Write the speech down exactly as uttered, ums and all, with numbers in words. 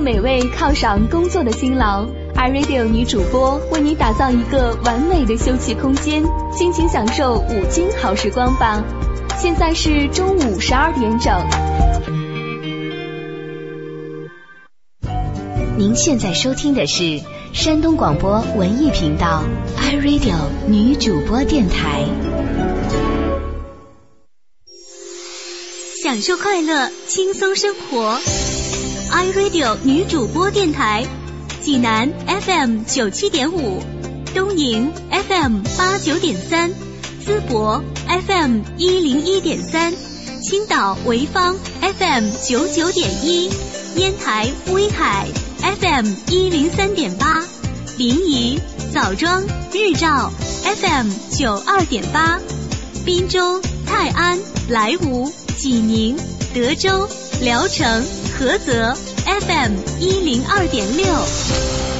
美味犒赏工作的辛劳。iRadio 女主播为你打造一个完美的休憩空间，尽情享受五金好时光吧。现在是中午十二点整。 您现在收听的是山东广播文艺频道 iRadio 女主播电台。 享受快乐，轻松生活。iRadio 女主播电台，济南 F M 九七点五，东营 F M 八九点三，淄博 F M 一零一点三，青岛潍坊 F M 九九点一，烟台威海 F M 一零三点八，临沂、枣庄、日照 F M 九二点八，滨州、泰安、莱芜、济宁、德州、聊城、菏泽 F M 一零二点六。